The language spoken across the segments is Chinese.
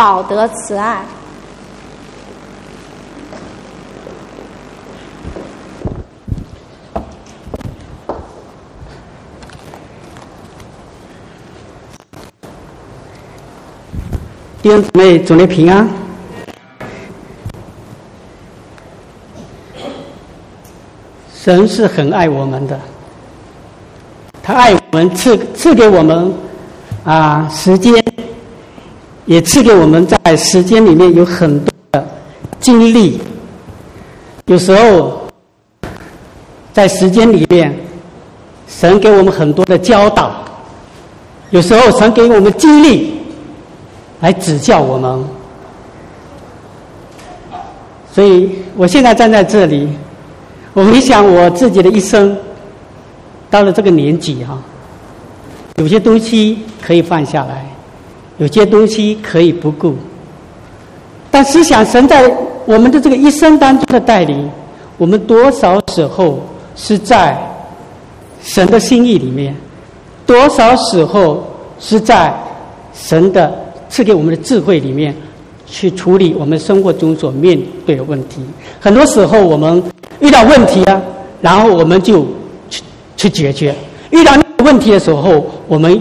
饱得慈爱。 弟兄姊妹，主内平安。神是很爱我们的，他爱我们，赐给我们时间，也赐给我们在时间里面有很多的经历。有时候在时间里面，神给我们很多的教导；有时候神给我们经历来指教我们。所以我现在站在这里，我回想我自己的一生，到了这个年纪有些东西可以放下来，有些东西可以不顾。但思想神在我们的这个一生当中的带领，我们多少时候是在神的心意里面，多少时候是在神的赐给我们的智慧里面去处理我们生活中所面对的问题。很多时候我们遇到问题然后我们就去解决，遇到那个问题的时候我们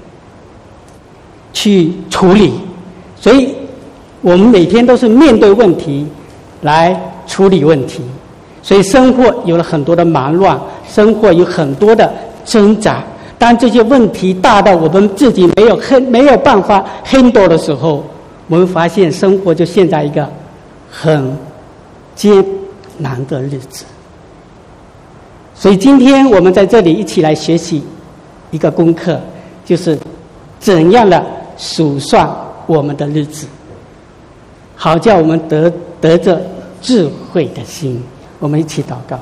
去处理。所以我们每天都是面对问题来处理问题，所以生活有了很多的忙乱，生活有很多的挣扎。当这些问题大到我们自己没有办法 handle 的时候，我们发现生活就陷在一个很艰难的日子。所以今天我们在这里一起来学习一个功课，就是怎样的数算我们的日子，好叫我们得着智慧的心。我们一起祷告。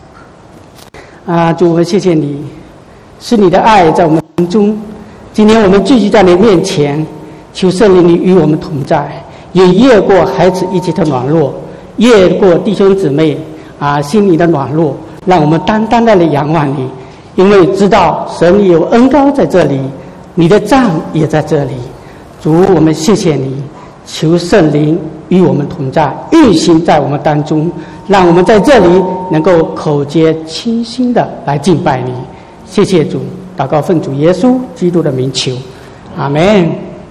主，我们谢谢你，是你的爱在我们中。今天我们聚集在你面前，求圣灵你与我们同在，也越过孩子一起的软弱，越过弟兄姊妹心里的软弱，让我们单单的来仰望你，因为知道神有恩膏在这里，你的杖也在这里。主，我们谢谢你，求圣灵与我们同在，运行在我们当中，让我们在这里能够口洁清心的来敬拜你。谢谢主，祷告奉主耶稣基督的名求，阿们。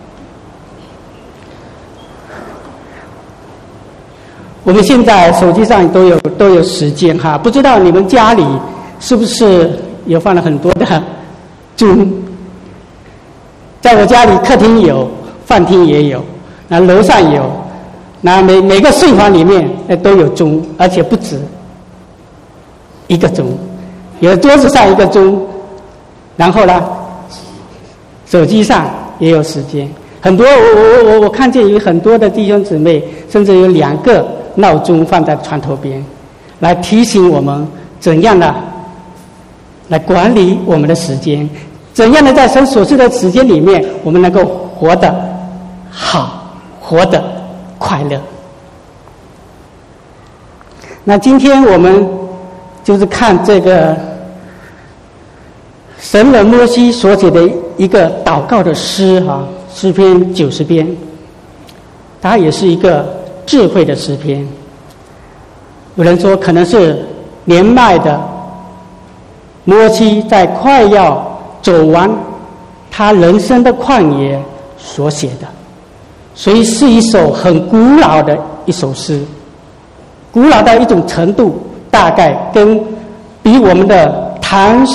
我们现在手机上都有时间不知道你们家里是不是有放了很多的钟？在我家里，客厅有，饭厅也有，楼上有，每个睡房里面都有钟，而且不止一个钟，有的桌子上一个钟，然后手机上也有时间。很多我看见有很多的弟兄姊妹，甚至有2个闹钟放在床头边，来提醒我们怎样的来管理我们的时间，怎样的在神所赐的时间里面，我们能够活得好，活得快乐。那今天我们就是看这个神人摩西所写的一个祷告的诗诗篇90篇，它也是一个智慧的诗篇。有人说可能是年迈的摩西在快要走完他人生的旷野所写的，所以是一首很古老的一首诗，古老到一种程度，大概比我们的唐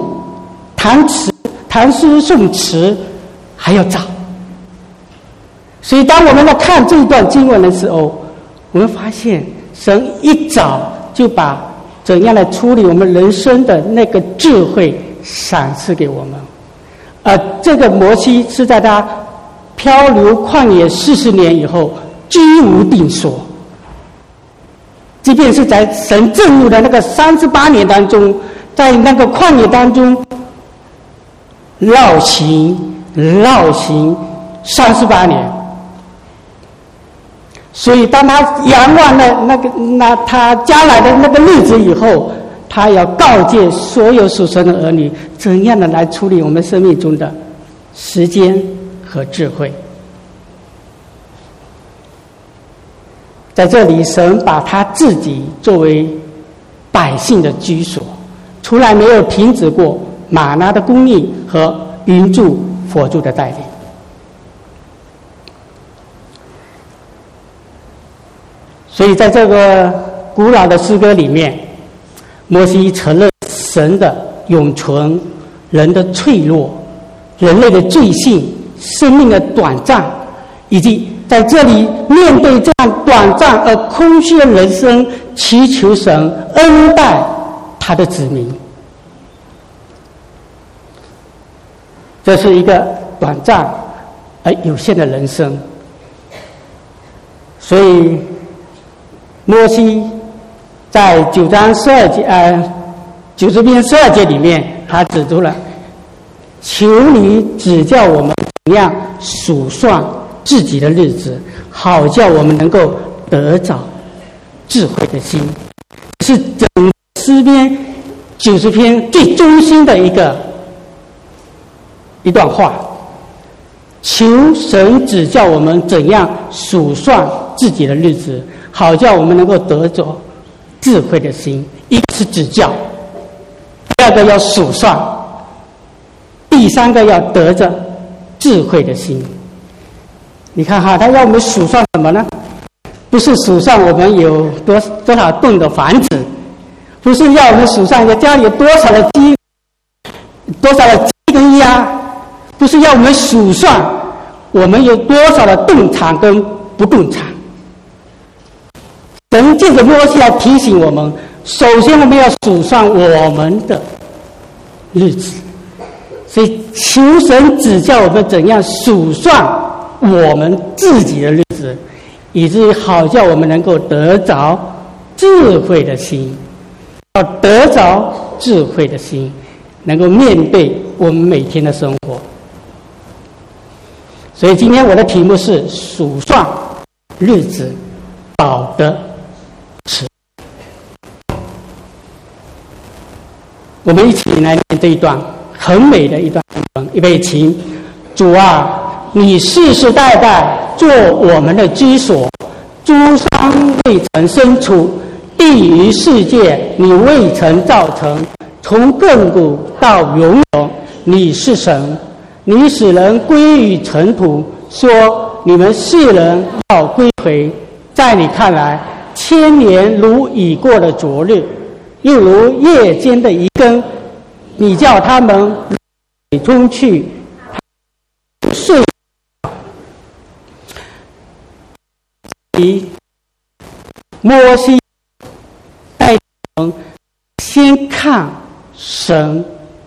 诗宋词还要早。所以当我们来看这一段经文的时候，我们发现神一早就把怎样来处理我们人生的那个智慧赏赐给我们。这个摩西是在他漂流旷野40年以后居无定所，即便是在神震怒的那个38年当中，在那个旷野当中绕行38年。所以当他仰望了他将来的那个日子以后，他要告诫所有属神的儿女，怎样的来处理我们生命中的时间和智慧。 在这里，神把他自己作为百姓的居所，从来没有停止过玛拿的供应和云柱火柱的带领。所以在这个古老的诗歌里面，摩西承认神的永存，人的脆弱，人类的罪性，生命的短暂，以及在这里面对这样短暂而空虚的人生，祈求神恩待他的子民。这是一个短暂而有限的人生，所以摩西在9章12节90篇12节里面，他指出了求你指教我们怎样数算自己的日子，好叫我们能够得着智慧的心。是整诗篇90篇最中心的一段话，求神指教我们怎样数算自己的日子，好叫我们能够得着智慧的心。一个是指教，第二个要数算，第三个要得着智慧的心。你看哈，他要我们数算什么呢？不是数算我们有多少栋的房子，不是要我们数算家里有多少的鸡跟鸭，不是要我们数算我们有多少的动产跟不动产。神借着摩西来提醒我们，首先我们要数算我们的日子，所以求神指教我们怎样数算我们自己的日子，以至于好叫我们能够得着智慧的心，要得着智慧的心，能够面对我们每天的生活。所以今天我的题目是数算日子，保得持。我们一起来念这一段很美的一段经文，预备起。主啊，你世世代代做我们的居所，诸山未曾生出，地于世界你未曾造成，从亘古到永永，你是神。你使人归于尘土，说你们世人要归回。在你看来，千年如已过的昨日，又如夜间的一更。你叫他们水中去，睡。摩西带我们先看神，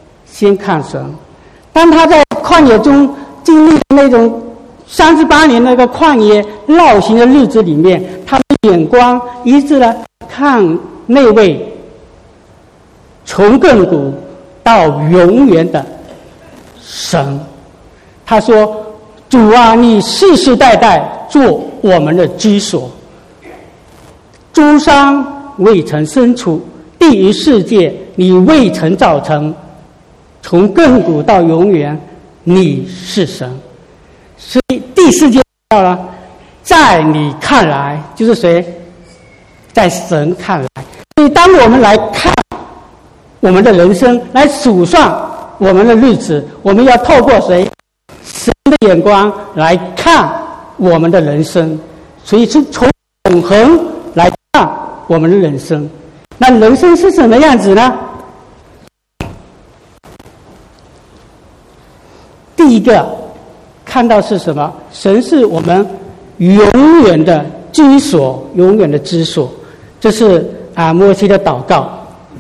当他在旷野中经历那种38年那个旷野绕行的日子里面，他的眼光一致的看那位从亘古到永远的神。他说：主啊，你世世代代做我们的居所，诸山未曾生出，地于世界你未曾造成，从亘古到永远，你是神。所以第4节到了，在你看来，就是谁？在神看来。所以当我们来看我们的人生，来数算我们的日子，我们要透过谁？神的眼光来看我们的人生。所以是从永恒来看我们的人生。那人生是什么样子呢？第一个看到是什么？神是我们永远的居所，永远的之所。这是摩西的祷告。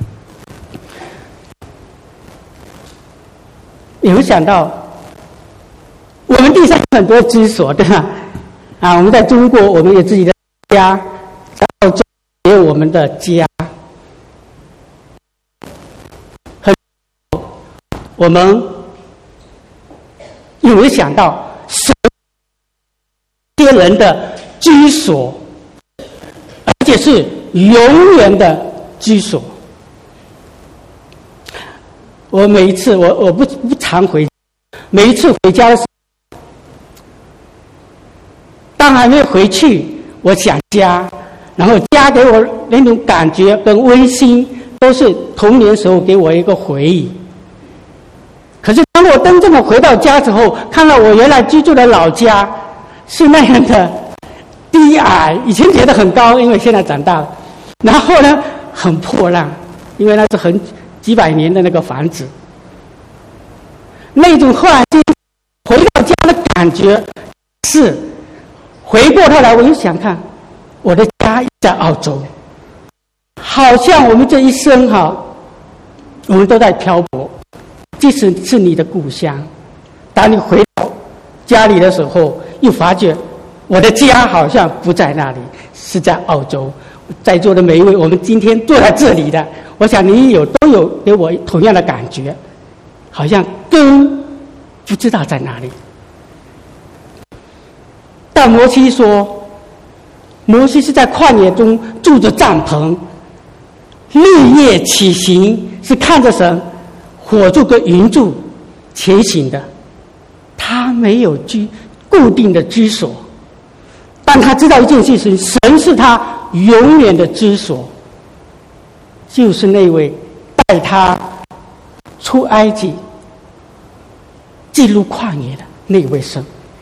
有没有想到，我们地上很多居所，对吧？我们在中国，我们有自己的家，然后也有我们的家。我们有没有想到，神这些人的居所，而且是永远的居所？我每一次我不常回家，每一次回家的时候，当还没有回去，我想家， 然后家给我那种感觉跟温馨，都是童年时候给我一个回忆。可是当我真正的回到家之后，看到我原来居住的老家是那样的低矮，以前觉得很高，因为现在长大了，然后呢很破烂，因为那是几百年的那个房子，那种忽然间回到家的感觉是，回过头来我又想看我的家在澳洲，好像我们这一生我们都在漂泊，即使是你的故乡，当你回到家里的时候，又发觉我的家好像不在那里，是在澳洲。在座的每一位，我们今天坐在这里的，我想你都有给我同样的感觉，好像根不知道在哪里。但摩西说，摩西是在旷野中住着帐篷，日夜起行，是看着神火柱跟云柱前行的，他没有固定的居所，但他知道一件事情，神是他永远的居所，就是那位带他出埃及进入旷野的那位神。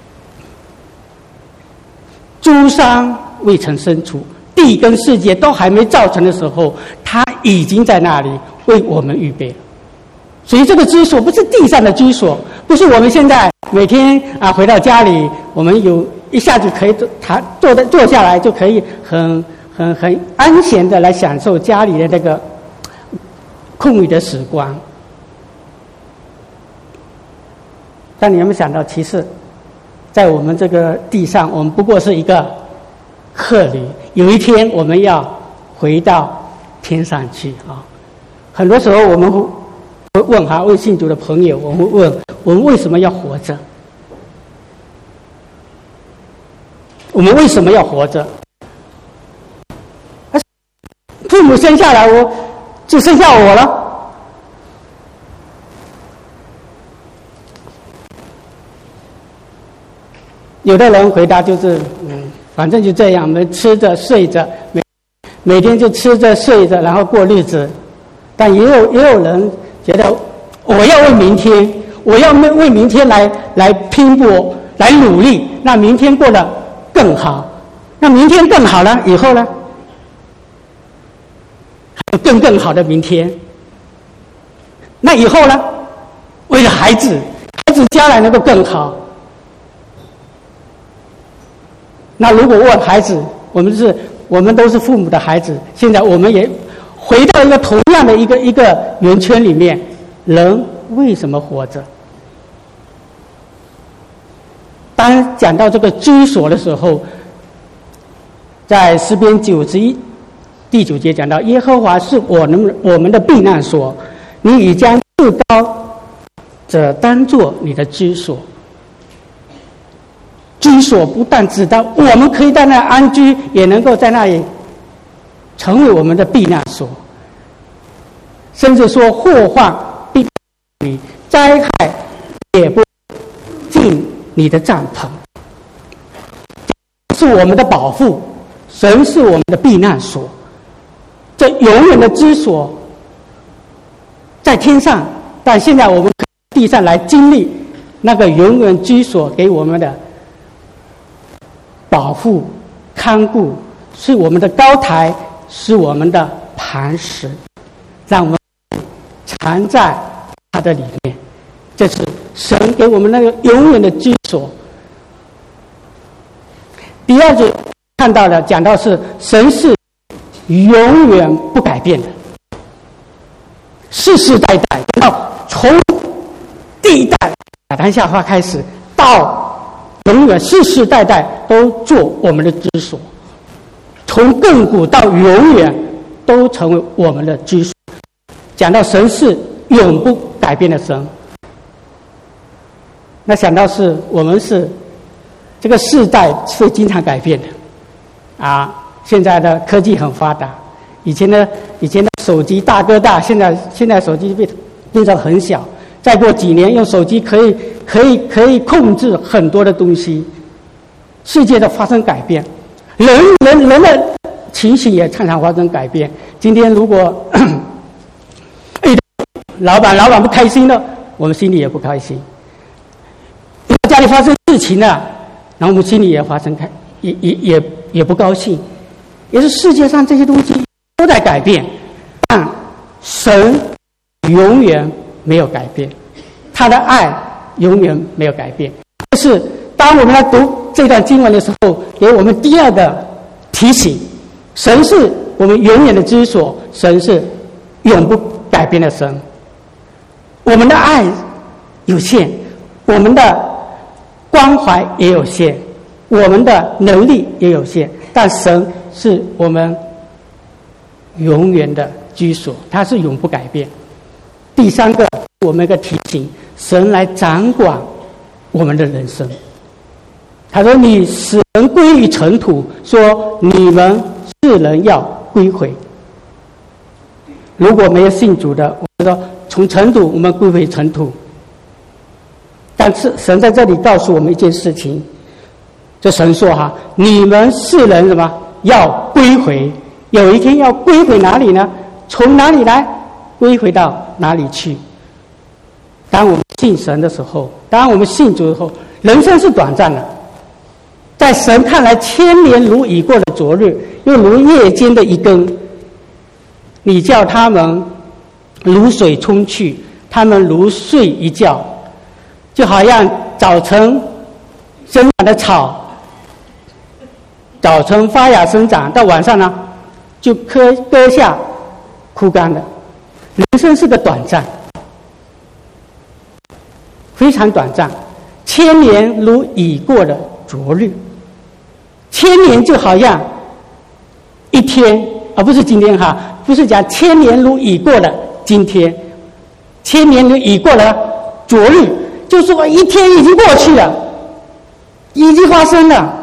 诸山未曾生出，地跟世界都还没造成的时候，他已经在那里为我们预备了。所以这个居所不是地上的居所，不是我们现在每天回到家里，我们一下子可以坐下来就可以很安闲的来享受家里的那个空余的时光。但你有没有想到，其实在我们这个地上，我们不过是一个客旅，有一天我们要回到天上去很多时候我们会问未信主的朋友，我们会问我们为什么要活着？我们为什么要活着？父母生下来就生下我了。有的人回答就是反正就这样，我们吃着睡着，每天就吃着睡着，然后过日子。但也有人觉得我要为明天，我要为明天来拼搏，来努力，那明天过得更好。那明天更好了以后呢，还有更好的明天。那以后呢，为了孩子将来能够更好。那如果问孩子，我们都是父母的孩子，现在我们也回到一个同样的一个圆圈里面，人为什么活着？当讲到这个居所的时候，在诗篇91第9节讲到，耶和华是我们的避难所，你已将至高者当作你的居所。居所不但指到我们可以在那安居，也能够在那里成为我们的避难所。甚至说祸患必你，灾害也不进你的帐篷，是我们的保护，神是我们的避难所，这永远的居所在天上，但现在我们地上来经历那个永远居所给我们的保护看顾，是我们的高台，是我们的磐石，让我们藏在它的里面。这是神给我们那个永远的居所。第二节看到的讲到是神是永远不改变的，世世代代，到从第一代亚当夏娃开始到永远世世代代都做我们的居所，从亘古到永远都成为我们的居所。讲到神是永不改变的神，那想到是我们是这个世代是经常改变的现在的科技很发达，以前的手机大哥大，现在手机变成很小，再过几年用手机可以控制很多的东西，世界的发生改变，人的情形也常常发生改变。今天如果老板不开心了，我们心里也不开心；家里发生事情了，然后我们心里也发生也不高兴。也是世界上这些东西都在改变，但神永远没有改变，他的爱永远没有改变。这是当我们来读这段经文的时候，给我们第二个提醒：神是我们永远的居所，神是永不改变的神。我们的爱有限，我们的关怀也有限，我们的能力也有限，但神是我们永远的居所，他是永不改变。第三个，我们一个提醒：神来掌管我们的人生。他说：“你使人归于尘土，说你们世人要归回。”如果没有信主的，我们说从尘土我们归回尘土。但是神在这里告诉我们一件事情，这神说你们世人什么要归回？有一天要归回哪里呢？从哪里来？归回到哪里去？当我们信神的时候，当我们信主的时候，人生是短暂的。在神看来，千年如已过的昨日，又如夜间的一更。你叫他们如水冲去，他们如睡一觉，就好像早晨生长的草，早晨发芽生长，到晚上呢就割下枯干了。人生是个短暂，非常短暂。千年如已过的昨日，千年就好像一天，而不是今天不是讲千年如已过的今天，千年如已过的昨日，就是说一天已经过去了，已经发生了。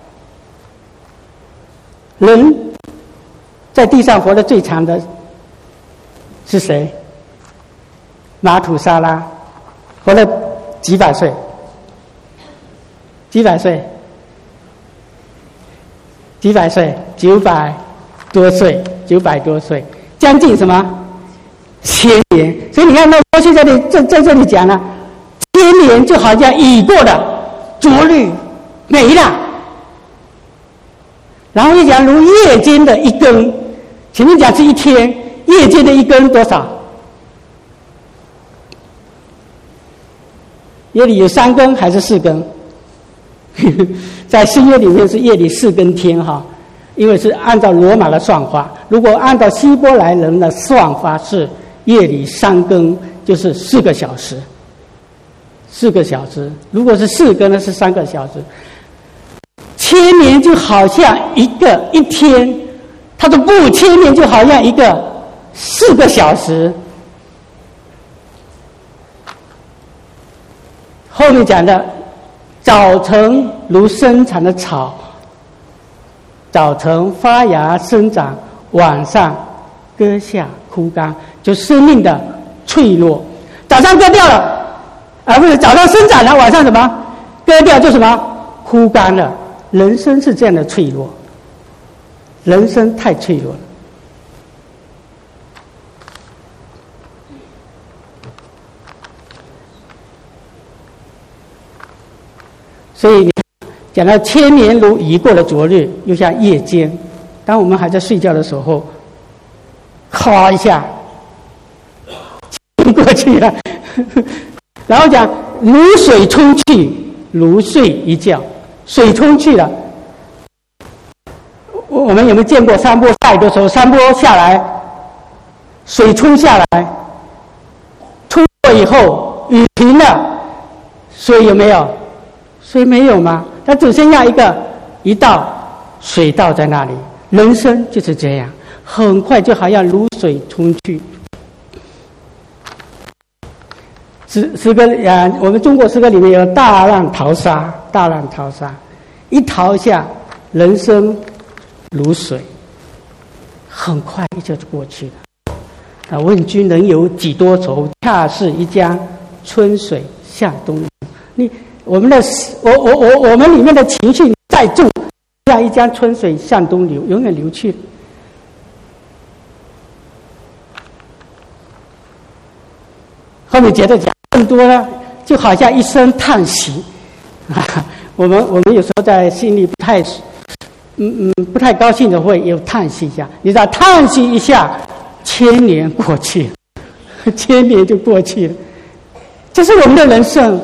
人在地上活得最长的是谁？马土沙拉，活了几百岁？几百岁？900多岁，900多岁，将近什么1000年。所以你看，那过去在这里讲了，1000年就好像已过的昨日没了。然后又讲如夜间的一更，前面讲是一天，夜间的一更多少？夜里有3更还是4更？在新约里面是夜里4更天因为是按照罗马的算法，如果按照希伯来人的算法是夜里3更，就是4个小时。4个小时，如果是4更呢，是3个小时。1000年就好像一天，他说不，1000年就好像4个小时。后面讲的早晨如生长的草，早晨发芽生长，晚上割下枯干，就生命的脆弱。早上割掉了，而不是早上生长了，晚上什么割掉就什么枯干了。人生是这样的脆弱，人生太脆弱了。所以讲到1000年如已过的昨日，又像夜间，当我们还在睡觉的时候，咔一下过去了。然后讲如水冲去，如睡一觉，水冲去了。我们有没有见过山坡下雨的时候，山坡下来，水冲下来，冲过以后雨停了，水有没有？水没有吗？它只剩下一道水道在那里。人生就是这样，很快就好像如水冲去。诗歌我们中国诗歌里面有大浪淘沙，大浪淘沙，一淘下，人生如水，很快就过去了。问君能有几多愁？恰似一江春水向东流。我们里面的情绪再重， 像一江春水向东流，永远流去。后面接着讲更多呢，就好像一声叹息我们有时候在心里不太高兴的会有叹息一下，你知道叹息一下千年过去了千年就过去了，这是我们的人生。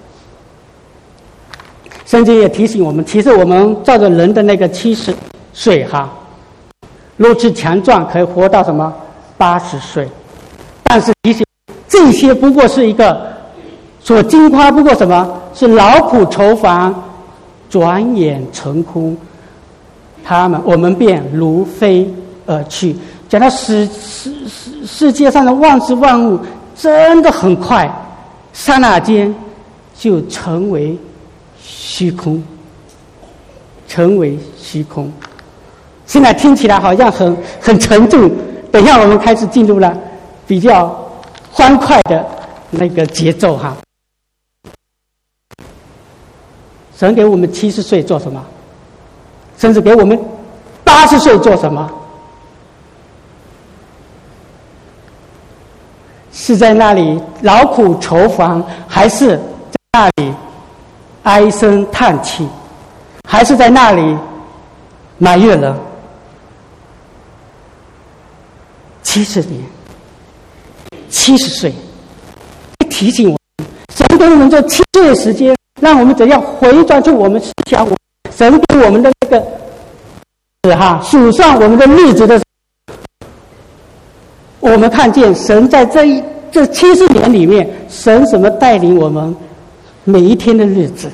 圣经也提醒我们，其实我们照着人的那个70岁如此强壮可以活到什么80岁，但是提醒这些不过是一个所经夸，不过什么是劳苦愁烦，转眼成空，我们便如飞而去。讲到世界上的万事万物真的很快，刹那间就成为虚空，成为虚空。现在听起来好像很沉重，等一下我们开始进入了比较欢快的那个节奏神给我们70岁做什么？甚至给我们80岁做什么？是在那里劳苦愁烦，还是在那里唉声叹气，还是在那里埋怨人？70年，70岁，提醒我们，神给我们这7岁的时间，让我们怎样回转出我们思想，神给我们的那个数上我们的日子的时候，我们看见神在这70年里面，神怎么带领我们每一天的日子。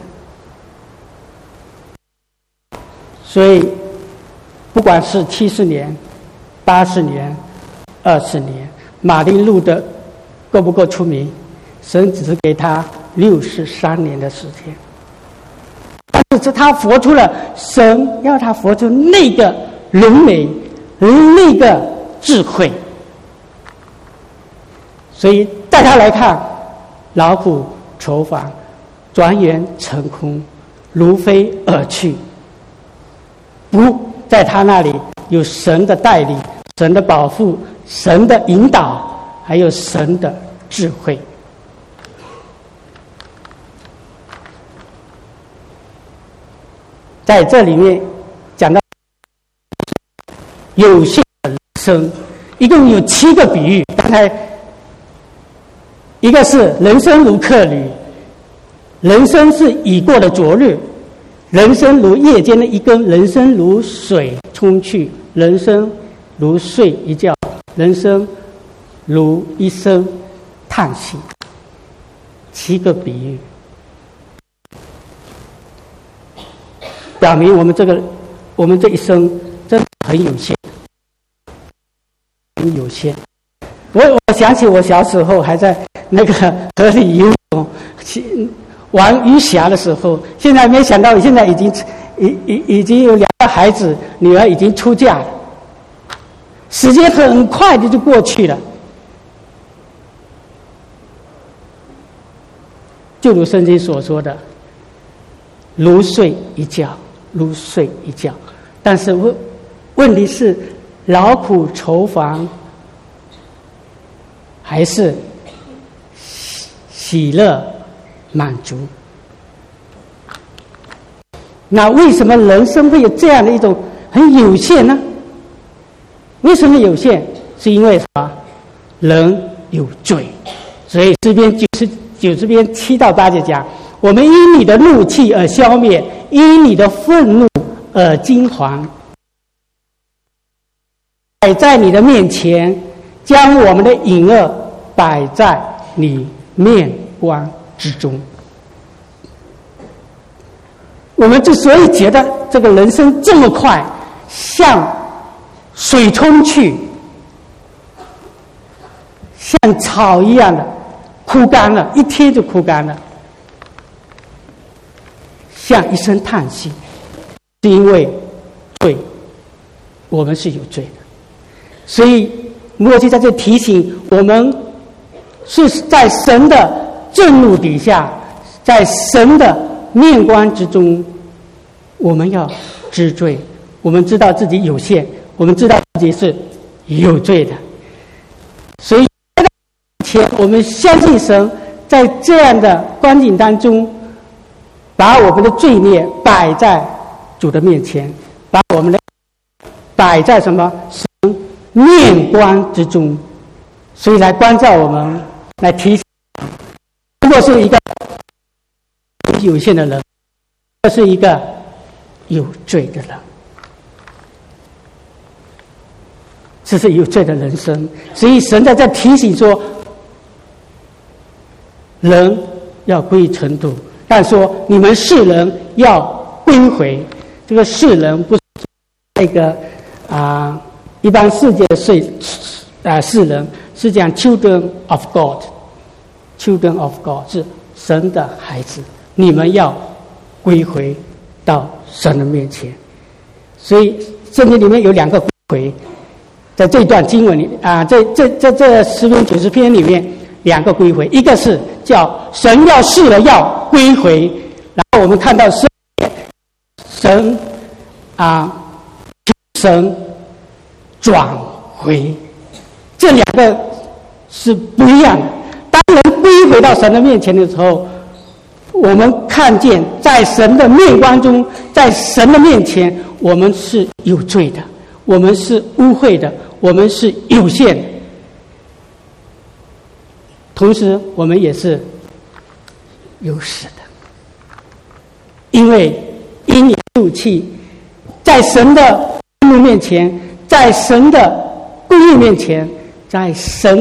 所以不管是70年、80年、20年，马丁路德够不够出名？神只是给他63年的时间，但是他活出了神要他活出那个人美，那个智慧。所以带他来看，劳苦愁烦，转眼成空，如飞而去。不在他那里有神的带领，神的保护，神的引导，还有神的智慧。在这里面讲到有限的人生，一共有7个比喻。刚才一个是人生如客旅，人生是已过的昨日，人生如夜间的一更，人生如水冲去，人生如睡一觉，人生如一声叹息。7个比喻表明我们这一生真的很有限，很有限。我想起我小时候还在那个河里游泳玩鱼侠的时候，现在没想到现在已经有2个孩子，女儿已经出嫁了，时间很快的就过去了。就如圣经所说的，如睡一觉，如睡一觉。但是问题是，劳苦愁烦还是喜乐满足？那为什么人生会有这样的一种很有限呢？为什么有限？是因为什么？人有罪。所以这边90边7到8节讲，我们因你的怒气而消灭，因你的愤怒而惊惶，摆在你的面前，将我们的隐恶摆在你面光之中。我们之所以觉得这个人生这么快，像水冲去，像草一样的枯干了，一天就枯干了，像一声叹息，是因为罪，我们是有罪的。所以摩西在这提醒我们，是在神的震怒底下，在神的面光之中，我们要知罪，我们知道自己有限，我们知道自己是有罪的。所以前我们相信神在这样的光景当中，把我们的罪孽摆在主的面前，把我们的摆在什么神面光之中，所以来关照我们，来提醒，如果是一个有限的人，这是一个有罪的人，这是有罪的人生。所以神在这提醒说，人要归于尘土，但说你们世人要归回。这个世人不是那个一般世界的世人，是讲 children of God，children of God 是神的孩子，你们要归回到神的面前。所以圣经里面有两个归回，在这段经文里这诗篇90篇里面两个归回，一个是叫神要世人要归回，然后我们看到神转回，这两个是不一样的。当人归回到神的面前的时候，我们看见在神的面光中，在神的面前，我们是有罪的，我们是污秽的，我们是有限的，同时我们也是有死的。因为因你怒气，在神的愤怒面前，在神的公义面前，在神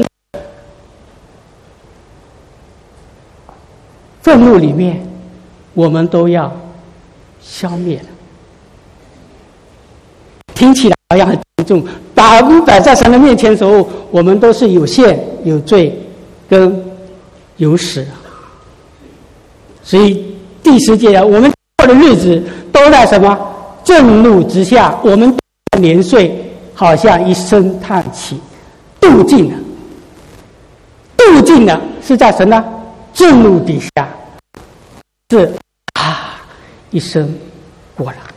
愤怒里面，我们都要消灭了。听起来好像很沉重，把我们摆在神的面前的时候，我们都是有限、有罪跟有死。所以第10节我们过的日子都在什么震怒之下，我们年岁好像一声叹气，度尽了。度尽了是在神的震怒底下，是一生过了。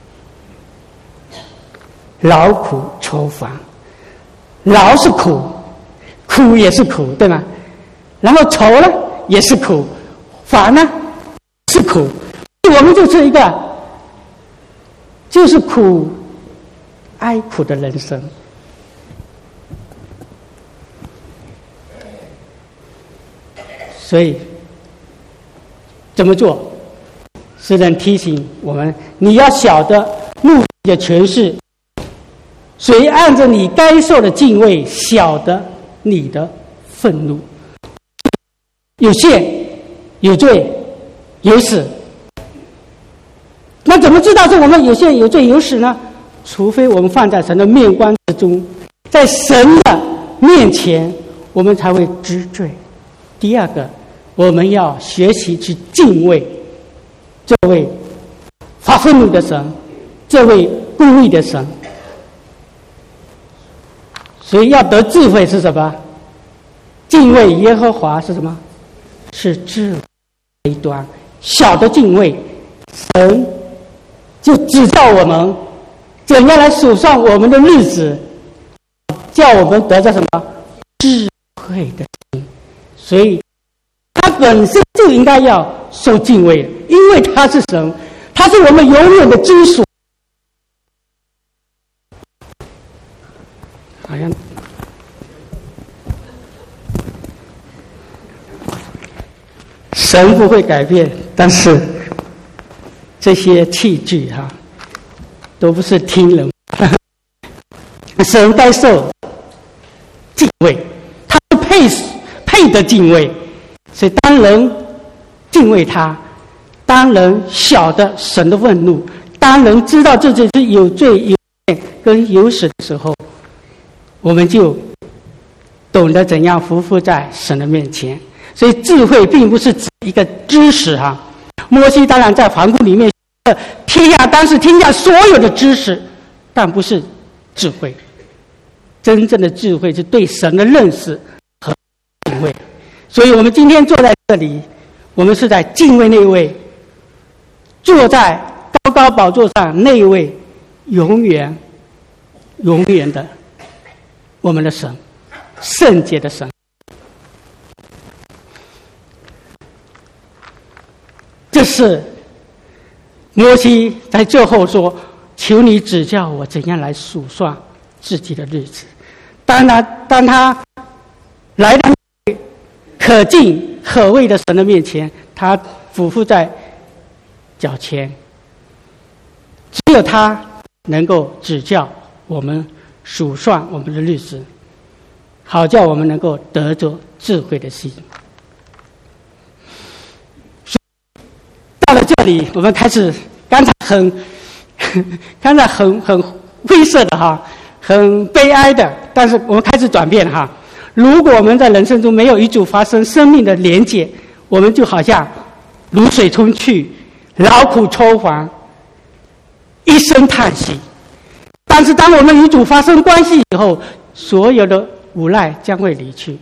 劳苦愁烦，劳是苦，苦也是苦，对吗？然后愁呢也是苦，烦呢是苦，我们就是一个就是苦哀苦的人生。所以怎么做？诗人提醒我们，你要晓得目的权势，谁按着你该受的敬畏，晓得你的愤怒。有限、有罪、有死。那怎么知道是我们有限、有罪、有死呢？除非我们放在神的面光之中，在神的面前，我们才会知罪。第二个，我们要学习去敬畏这位发愤怒的神，这位公义的神。所以要得智慧是什么？敬畏耶和华是什么？是智慧一端。晓得敬畏神，就指教我们怎样来数算我们的日子，叫我们得到什么智慧的心。所以他本身就应该要受敬畏，因为他是神，他是我们永远的居所。好像神不会改变，但是这些器具都不是听人。神该受敬畏，他配得敬畏。所以当人敬畏他，当人晓得神的愤怒，当人知道自己是有罪有限跟有死的时候，我们就懂得怎样匍匐在神的面前。所以智慧并不是指一个知识摩西当然在皇宫里面当时天下所有的知识，但不是智慧。真正的智慧是对神的认识和敬畏。所以我们今天坐在这里，我们是在敬畏那位坐在高高宝座上那位永远的我们的神，圣洁的神。这是摩西在最后说：“求你指教我怎样来数算自己的日子。”当他来到可敬可畏的神的面前，他俯伏在脚前，只有他能够指教我们数算我们的日子，好叫我们能够得着智慧的心。到了这里，我们开始刚才很灰色的哈，很悲哀的，但是我们开始转变哈。如果我们在人生中没有与主发生生命的连结，我们就好像如水冲去，劳苦愁烦，一声叹息。但是当我们与主发生关系以后，所有的无奈将会离去。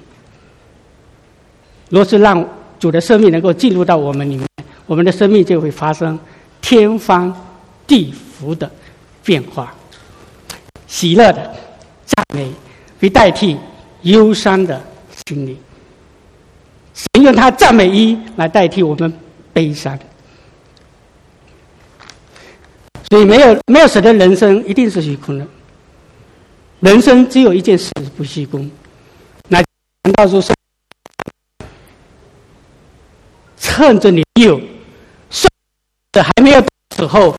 若是让主的生命能够进入到我们里面，我们的生命就会发生天翻地覆的变化。喜乐的赞美会代替忧伤的心灵，神用他赞美一来代替我们悲伤。所以没有谁的人生一定是虚空的，人生只有一件事不虚空，那难道说是趁着你有还没有时候，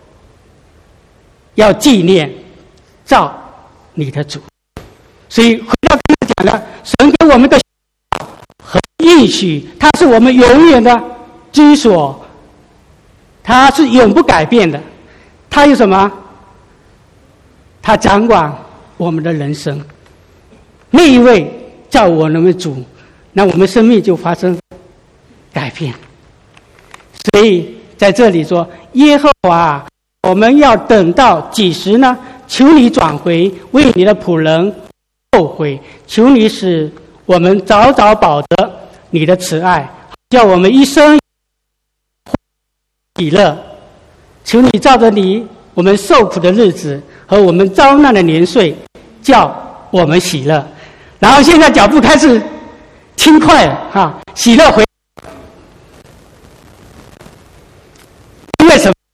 要纪念造你的主。所以回到刚才讲的，神给我们的和应许，它是我们永远的居所，它是永不改变的。它有什么？它掌管我们的人生。那一位叫我们的主，那我们生命就发生改变。所以在这里说，耶和华，我们要等到几时呢？求你转回，为你的仆人后悔，求你使我们早早保得你的慈爱，叫我们一生喜乐。求你照着我们受苦的日子和我们遭难的年岁，叫我们喜乐。然后现在脚步开始轻快了哈，喜乐回。因为什么？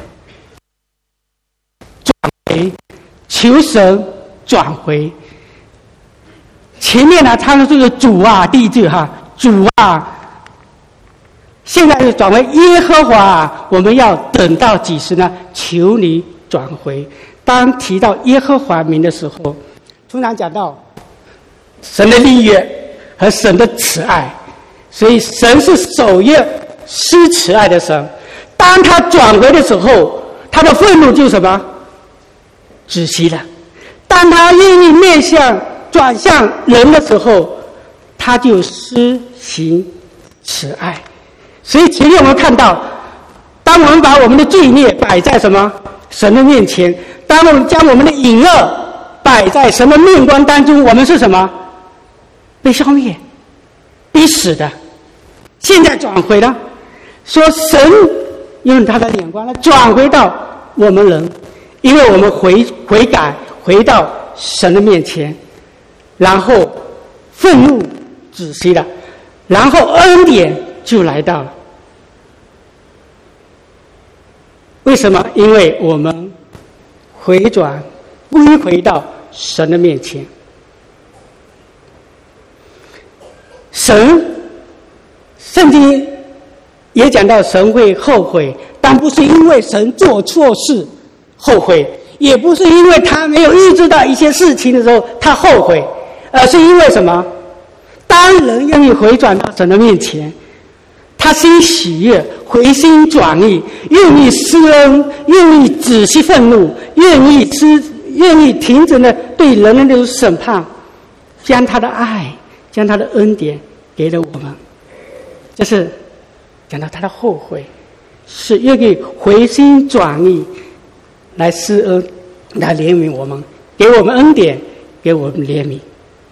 转回，求神转回。前面呢，他们这个主啊，第一句哈，主啊。现在是转为耶和华，我们要等到几时呢？求你转回。当提到耶和华名的时候，通常讲到神的立约和神的慈爱，所以神是守约施慈爱的神。当他转回的时候，他的愤怒就是什么？止息了。当他愿意转向人的时候，他就施行慈爱。所以前面我们看到，当我们把我们的罪孽摆在什么神的面前，当我们将我们的隐恶摆在神的面光当中，我们是什么？被消灭、被死的。现在转回了，说神用他的眼光来转回到我们人，因为我们悔改，回到神的面前，然后愤怒止息了，然后恩典就来到了。为什么？因为我们归回到神的面前。圣经也讲到神会后悔，但不是因为神做错事后悔，也不是因为他没有预知到一些事情的时候他后悔，而是因为什么？当人愿意回转到神的面前，他心喜悦，回心转意，愿意施恩，愿意止息愤怒，愿意停止的对人的那种审判，将他的爱，将他的恩典给了我们。这是讲到他的后悔，是愿意回心转意来施恩，来怜悯我们，给我们恩典，给我们怜悯。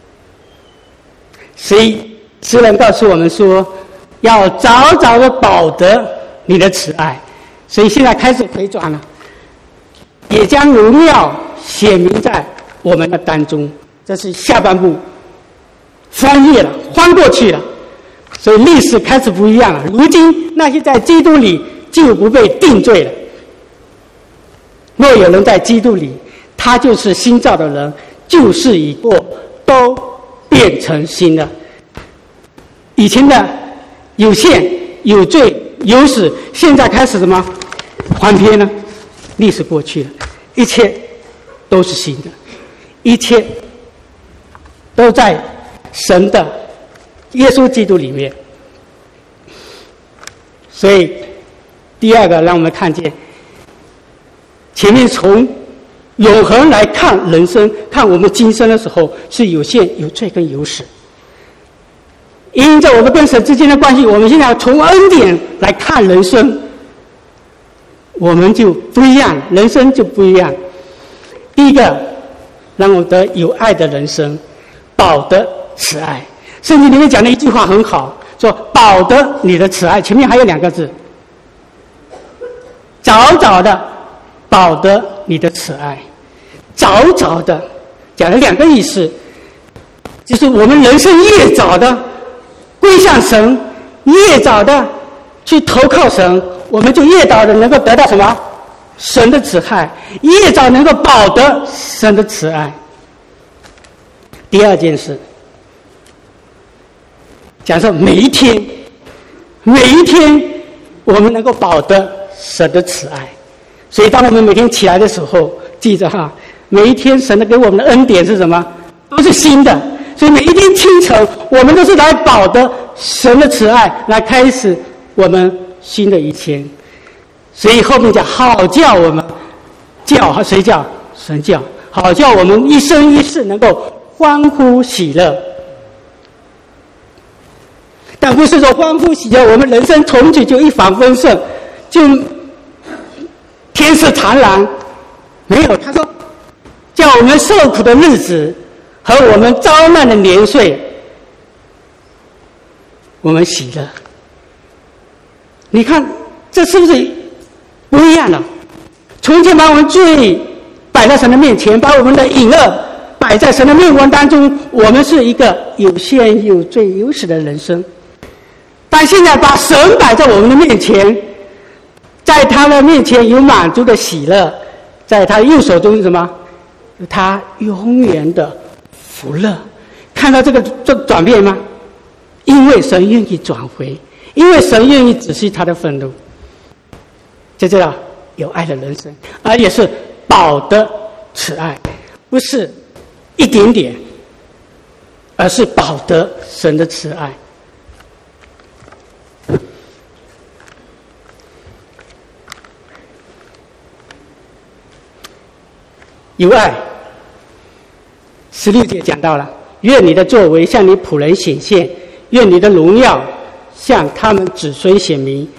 所以诗人告诉我们说，要早早的保得你的慈爱， 所以现在开始回转了，也将荣耀显明在我们的当中。这是下半部翻页了，翻过去了，所以历史开始不一样了。如今那些在基督里就不被定罪了。若有人在基督里，他就是新造的人，旧事已过，都变成新的。以前的有限、有罪、有死，现在开始什么翻篇了？历史过去了，一切都是新的，一切都在神的耶稣基督里面。所以第二个让我们看见，前面从永恒来看人生，看我们今生的时候，是有限、有罪跟有死。因着我们跟神之间的关系，我们现在从恩典来看人生，我们就不一样，人生就不一样。第一个，让我们得有爱的人生，保得慈爱。圣经里面讲的一句话很好，说保得你的慈爱，前面还有2个字，早早的保得你的慈爱。早早的讲了2个意思，就是我们人生越早的归向神，越早的去投靠神，我们就越早的能够得到什么？神的慈爱，越早能够保得神的慈爱。第二件事，讲说每一天我们能够保得神的慈爱。所以当我们每天起来的时候，记着哈，每一天神的给我们的恩典是什么？都是新的。所以每一天清晨，我们都是来保的神的慈爱，来开始我们新的一天。所以后面讲好叫我们叫和谁叫？神叫，好叫我们一生一世能够欢呼喜乐。但不是说欢呼喜乐，我们人生从此就一帆风顺，就天色常蓝。没有，他说叫我们受苦的日子和我们遭难的年岁，我们喜乐。你看这是不是不一样了？从前把我们罪摆在神的面前，把我们的隐恶摆在神的面光当中，我们是一个有限、有罪、有死的人生。但现在把神摆在我们的面前，在他的面前有满足的喜乐，在他右手中是什么？他永远的福乐。看到这转变吗？因为神愿意转回，因为神愿意止息他的愤怒，这叫有爱的人生，而也是保的慈爱，不是一点点，而是保得神的慈爱。有爱，16节讲到了，愿你的作为向你仆人显现，愿你的荣耀向他们子孙显明。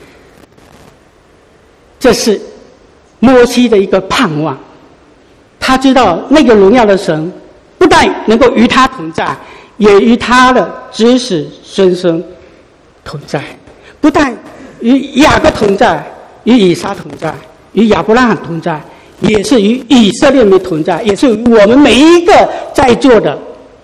这是摩西的一个盼望，他知道那个荣耀的神不但能够与他同在，也与他的子子孙孙同在，不但与雅各同在，与以撒同在，与亚伯拉罕同在，也是与以色列民同在，也是与我们每一个在座的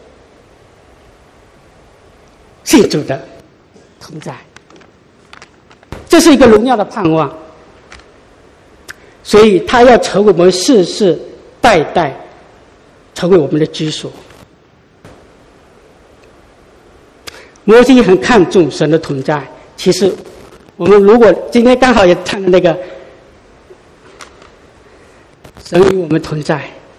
信主的同在。这是一个荣耀的盼望，所以他要成为我们世世代代成为我们的居所。摩西很看重神的同在，其实我们如果今天刚好也看了那个神与我们同在，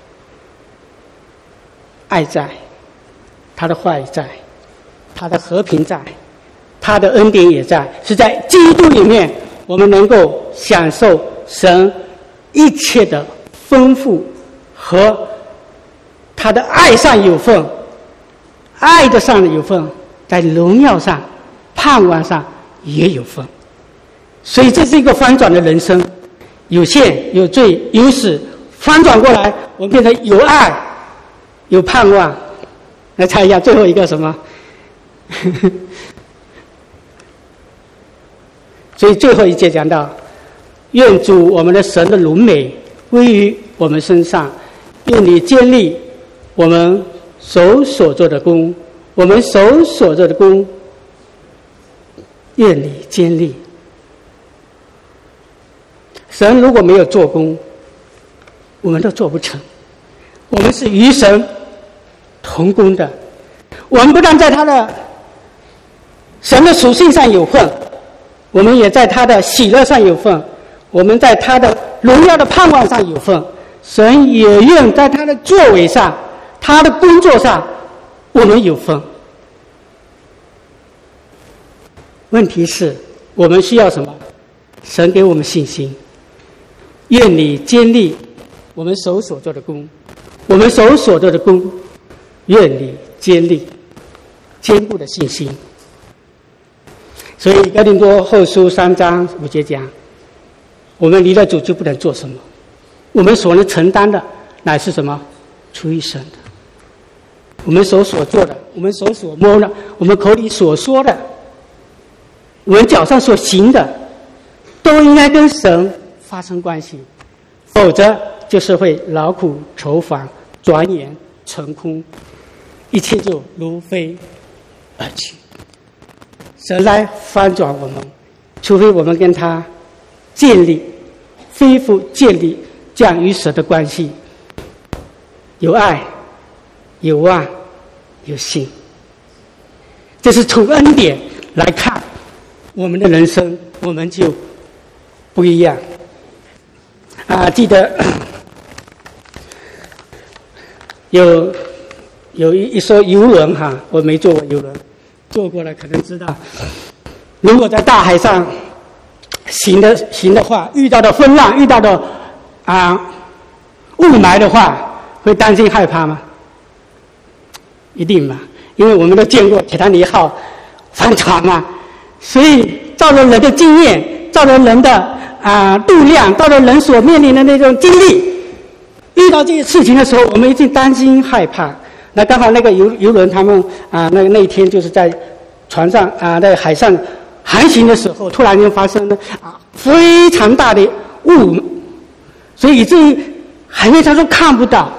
爱在，他的话语在，他的和平在，他的恩典也在，是在基督里面我们能够享受神一切的丰富和他的爱上有份，爱的上有份，在荣耀上盼望上也有份。所以这是一个翻转的人生，有限有罪有死，翻转过来我们变成有爱有盼望。来猜一下最后一个什么？所以最后一节讲到愿主我们的神的荣美归于我们身上，愿你坚立我们手所做的工，我们手所做的工，愿你坚立。神如果没有做工，我们都做不成。我们是与神同工的，我们不但在他的神的属性上有份，我们也在他的喜乐上有份，我们在他的荣耀的盼望上有份。神也愿在他的作为上，他的工作上，我们有份。问题是我们需要什么？神给我们信心，愿你坚立我们手所做的工，我们手所做的工，愿你坚立坚固的信心。所以哥林多后书3章5节讲，我们离了主就不能做什么，我们所能承担的乃是什么？出于神的。我们手所做的，我们手所摸的，我们口里所说的，我们脚上所行的，都应该跟神发生关系，否则就是会劳苦愁烦，转眼成空，一切就如飞而去。神来翻转我们，除非我们跟他建立恢复建立这样与神的关系，有爱有望有信。这是从恩典来看我们的人生，我们就不一样记得有一艘游轮我没坐过游轮，坐过了可能知道，如果在大海上行的话，遇到的风浪，遇到的雾霾的话，会担心害怕吗？一定嘛，因为我们都见过铁达尼号翻船嘛，所以照着人的经验，照着人的度量，照着人所面临的那种经历，遇到这些事情的时候，我们一定担心害怕。那刚好那个游轮他们那一天就是在船上在海上航行的时候，突然间发生了非常大的雾，所以以至于海面上都看不到。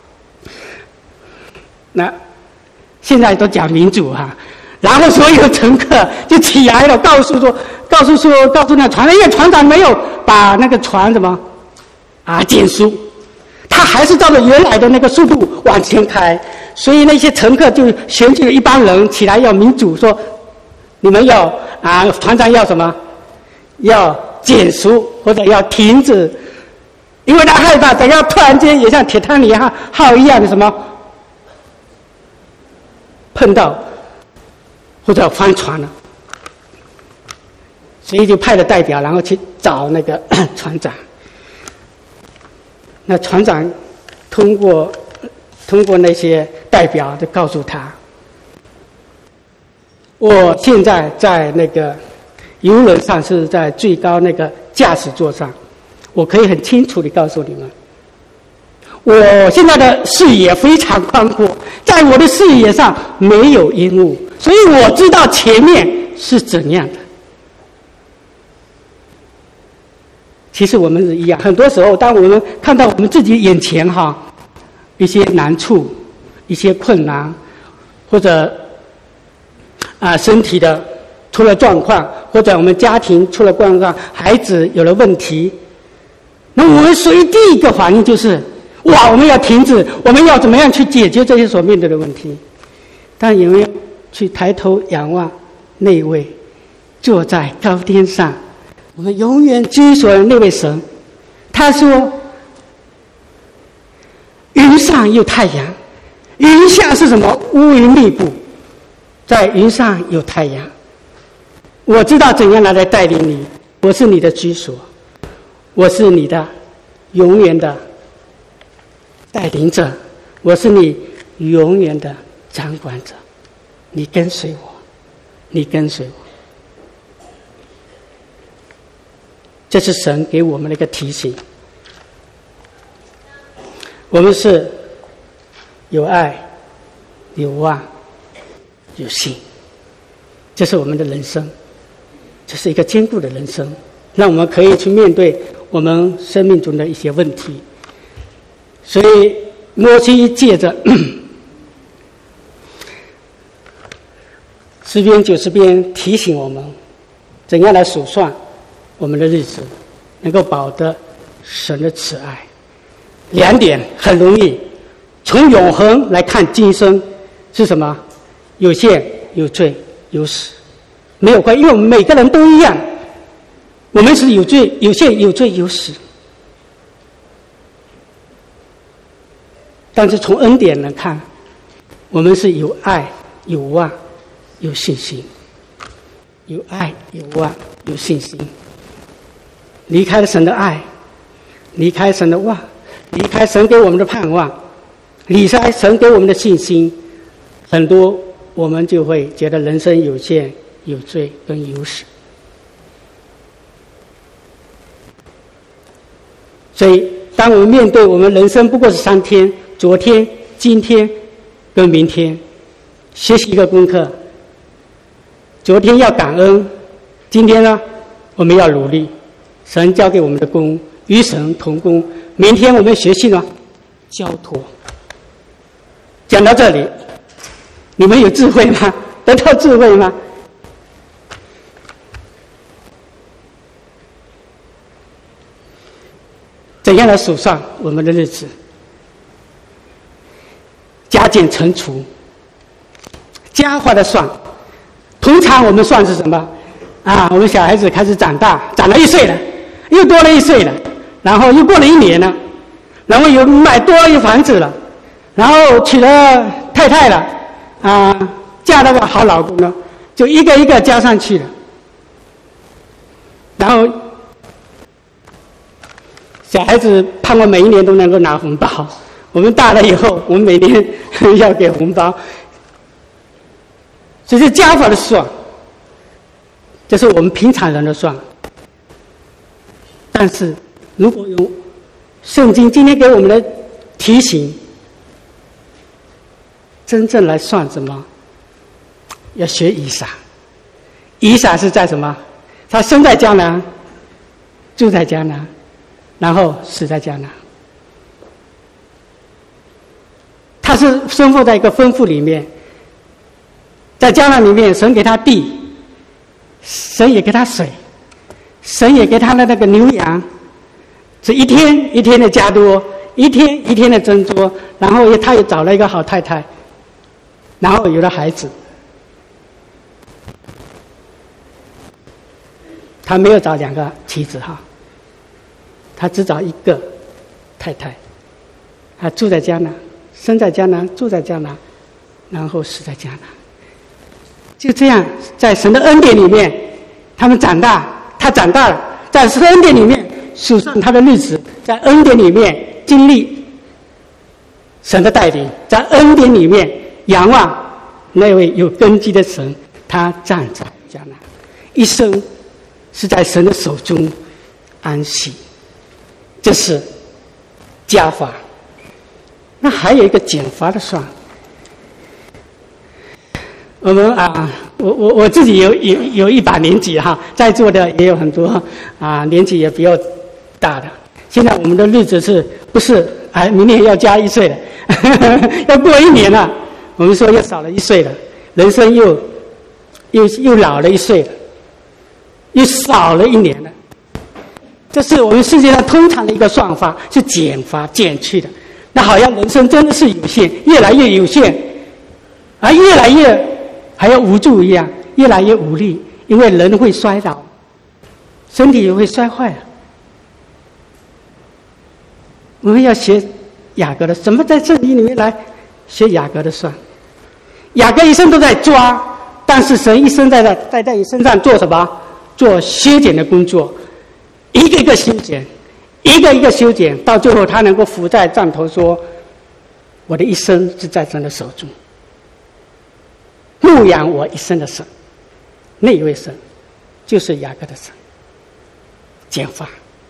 那现在都讲民主然后所有乘客就起来了，告诉那船，因为船长没有把那个船减速，他还是照着原来的那个速度往前开，所以那些乘客就选举了一帮人起来要民主，说你们要船长要什么？要减速或者要停止，因为他害怕等下突然间也像铁达尼号一样的什么碰到或者翻船了，所以就派了代表，然后去找那个船长。那船长通过那些代表就告诉他，我现在在那个游轮上是在最高那个驾驶座上，我可以很清楚地告诉你们，我现在的视野非常宽阔，在我的视野上没有烟雾，所以我知道前面是怎样的。其实我们是一样，很多时候当我们看到我们自己眼前一些难处，一些困难，或者身体的出了状况，或者我们家庭出了状况，孩子有了问题，那我们属于第一个反应就是我们要停止，我们要怎么样去解决这些所面对的问题。但有没有去抬头仰望那位坐在高天上我们永远居所的那位神？他说云上有太阳，云下是什么？乌云密布，在云上有太阳。我知道怎样来带领你，我是你的居所，我是你的永远的带领者，我是你永远的掌管者，你跟随我，你跟随我。这是神给我们的一个提醒，我们是有爱有望有信，这是我们的人生，这是一个坚固的人生。 让我们可以去面对我们生命中的一些问题。所以摩西借着诗篇90篇提醒我们怎样来数算我们的日子，能够保得神的慈爱。2点很容易，从永恒来看今生是什么？有限、有罪、有死，没有关系，因为我们每个人都一样，我们是有罪、有限、有罪、有死。但是从恩典来看，我们是有爱、有望、有信心，有爱、有望、有信心。离开了神的爱，离开神的望，离开神给我们的盼望，离开神给我们的信心，很多我们就会觉得人生有限、有罪跟有死。所以当我们面对我们人生不过是3天，昨天、今天跟明天，学习一个功课。昨天要感恩，今天呢我们要努力，神交给我们的功与神同工。明天我们学习呢交托。讲到这里，你们有智慧吗？得到智慧吗？怎样来数算我们的日子？加减乘除，加法的算。通常我们算是什么？我们小孩子开始长大，长了1岁了，又多了1岁了，然后又过了1年了，然后又买多了一房子了，然后娶了太太了，嫁了个好老公了，就一个一个加上去了。然后小孩子盼望每一年都能够拿红包，我们大了以后，我们每年要给红包，所以是加法的算，这是我们平常人的算。但是如果有圣经今天给我们的提醒，真正来算什么？要学以撒。以撒是在什么？他生在迦南，住在迦南，然后死在迦南。他是生活在一个丰富里面，在迦南里面，神给他地，神也给他水，神也给他的那个牛羊，是一天一天的加多，一天一天的增多，然后他也找了一个好太太，然后有了孩子。他没有找2个妻子哈，他只找1个太太，他住在迦南，生在迦南，住在迦南，然后死在迦南。就这样，在神的恩典里面，他们长大，他长大了，在神的恩典里面数算他的日子，在恩典里面经历神的带领，在恩典里面仰望那位有根基的神，他站在迦南，一生是在神的手中安息。这是加法。那还有一个减法的算。我们我自己有一把年纪哈，在座的也有很多年纪也比较大的。现在我们的日子是不是明年要加1岁了，要过1年了，我们说又少了1岁了，人生又老了1岁了，又少了1年了。这是我们世界上通常的一个算法，是减法减去的。那好像人生真的是有限，越来越有限，越来越还要无助一样，越来越无力，因为人会衰老，身体也会衰坏。我们要学雅各的，怎么在圣经里面来学雅各的算？雅各一生都在抓，但是神一生在你身上做什么？做修剪的工作，一个一个修剪，一个一个修剪，到最后他能够伏在杖头说：“我的一生是在神的手中，牧养我一生的神。”那一位神就是雅各的神。减法。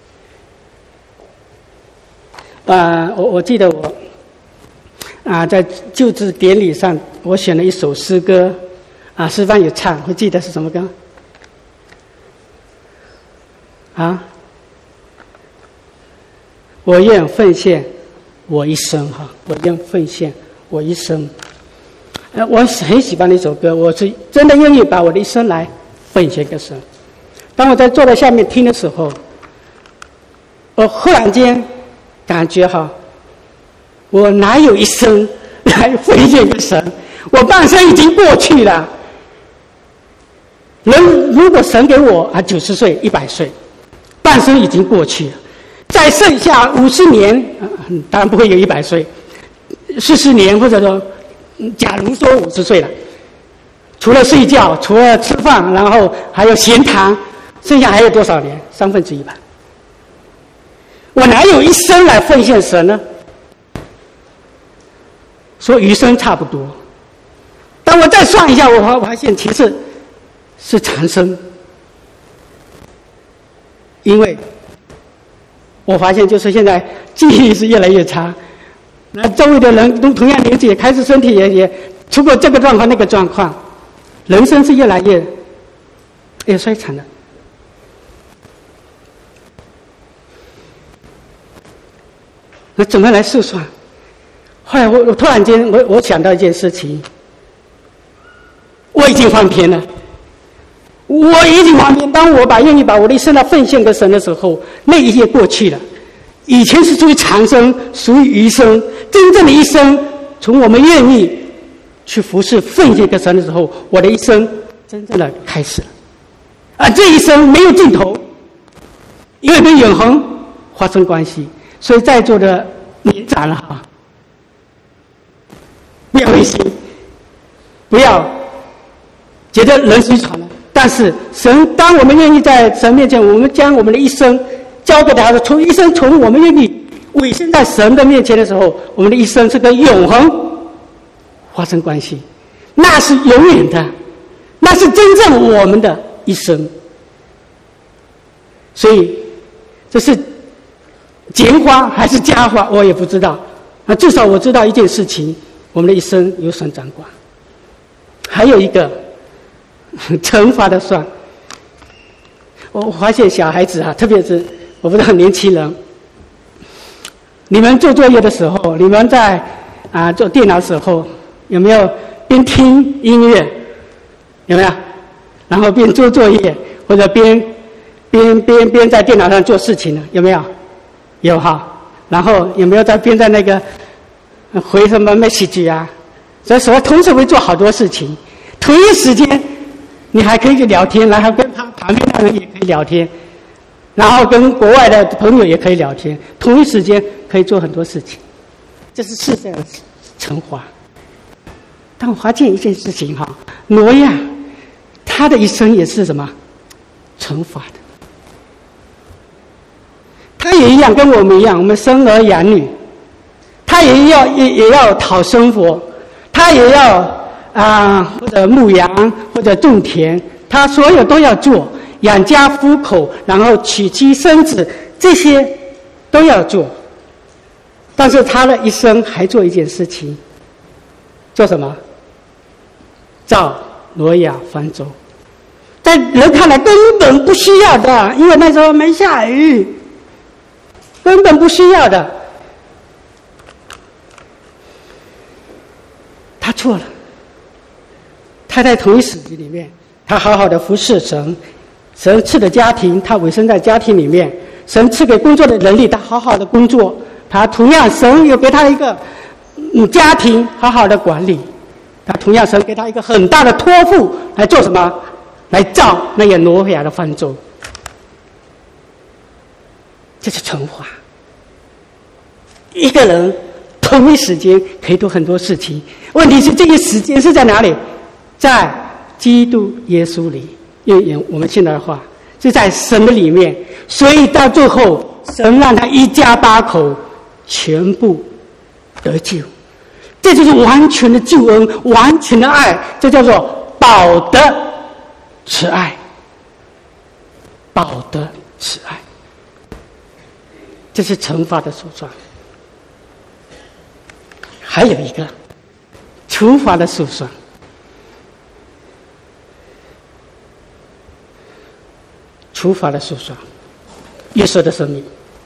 我记得我在就职典礼上，我选了一首诗歌，诗班有唱，会记得是什么歌？ 啊，我愿奉献我一生哈，我愿奉献我一生。我很喜欢那首歌，我是真的愿意把我的一生来奉献给神。当我在坐在下面听的时候，我忽然间感觉哈，我哪有一生来奉献给神？我半生已经过去了。如果神给我90岁、100岁，半生已经过去了，再剩下50年，当然不会有100岁，40年或者说，假如说50岁了，除了睡觉，除了吃饭，然后还有闲谈，剩下还有多少年？1/3吧。我哪有一生来奉献神呢？说余生差不多。当我再算一下，我发现其实是长生，因为我发现就是现在记忆力是越来越差，那周围的人都同样年纪也开始身体也出过这个状况那个状况，人生是越来越衰残的。那怎么来试算？后来我突然间我想到一件事情，我已经翻篇了。我已经翻篇。当我愿意把我的一生来奉献给神的时候，那一页过去了。以前是属于长生，属于余生。真正的一生，从我们愿意去服侍奉献给神的时候，我的一生真正的开始了。而这一生没有尽头，因为跟永恒发生关系。所以在座的年长了啊，不要灰心，不要觉得人虚传了。但是神，当我们愿意在神面前，我们将我们的一生交给他的，一生从我们愿意委身在神的面前的时候，我们的一生是跟永恒发生关系，那是永远的，那是真正我们的一生。所以这是减花还是加花，我也不知道。至少我知道一件事情，我们的一生由神掌管。还有一个乘法的算，我发现小孩子特别是我不知道年轻人，你们做作业的时候，你们在做电脑的时候，有没有边听音乐？有没有？然后边做作业，或者边在电脑上做事情呢？有没有？有哈。然后有没有边在那个回什么 message 啊？所以说同时会做好多事情，同一时间你还可以聊天，然后跟旁边的人也可以聊天，然后跟国外的朋友也可以聊天，同一时间可以做很多事情。这是世上的成华。但我发现一件事情哈，挪亚他的一生也是什么？惩罚的。他也一样，跟我们一样，我们生儿养女，他也要讨生活，他也要或者牧羊或者种田，他所有都要做，养家糊口，然后娶妻生子，这些都要做。但是他的一生还做一件事情，做什么？造挪亚方舟。在人看来根本不需要的，因为那时候没下雨，根本不需要的。他错了，他在同一时期里面，他好好的服侍神，神赐的家庭，他委身在家庭里面，神赐给工作的能力，他好好的工作，他同样神又给他一个家庭好好的管理，他同样神给他一个很大的托付，来做什么？来造那个挪亚的方舟。这是惩罚。一个人同一时间可以做很多事情，问题是这个时间是在哪里？在基督耶稣里，用我们现在的话，是在神的里面。所以到最后，神让他一家8口全部得救，这就是完全的救恩，完全的爱，这叫做保的慈爱，保的慈爱。这是惩罚的手段。还有一个处罚的手段。处罚的手段， 约瑟的生命。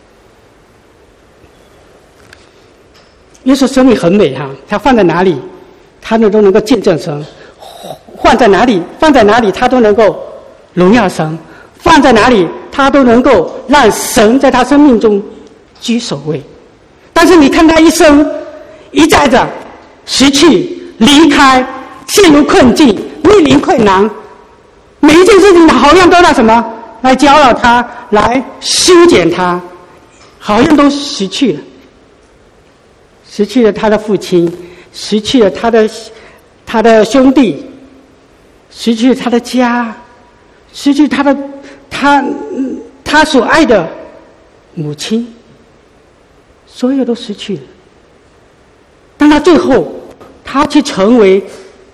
约瑟生命很美哈，他放在哪里，他都能够见证神；放在哪里，他都能够荣耀神；放在哪里，他都能够让神在他生命中居首位。但是你看他一生一再的失去、离开、陷入困境、面临困难，每一件事情好像都来什么来搅扰他，来修剪他，好像都失去了。失去了他的父亲，失去了他的兄弟，失去了他的家，失去他所爱的母亲，所有都失去了。但他最后，他却成为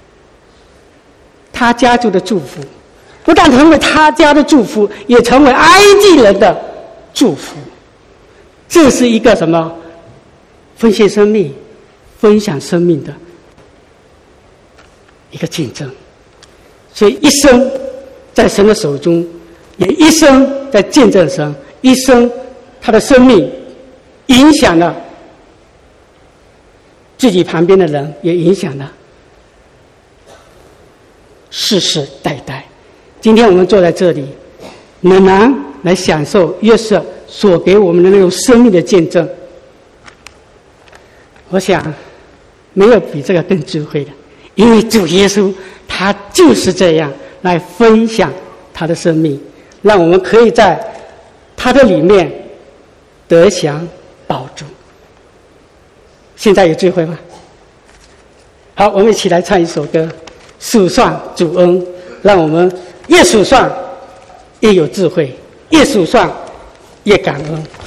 他家族的祝福，不但成为他家的祝福，也成为埃及人的祝福。这是一个什么？奉献生命、分享生命的一个见证。所以一生在神的手中，也一生在见证神，一生他的生命影响了自己旁边的人，也影响了世世代代。今天我们坐在这里，仍然来享受约瑟所给我们的那种生命的见证。我想没有比这个更智慧的，因为主耶稣他就是这样来分享他的生命，让我们可以在他的里面得享保住。现在有智慧吗？好，我们一起来唱一首歌，数算主恩，让我们越数算越有智慧，越数算越感恩。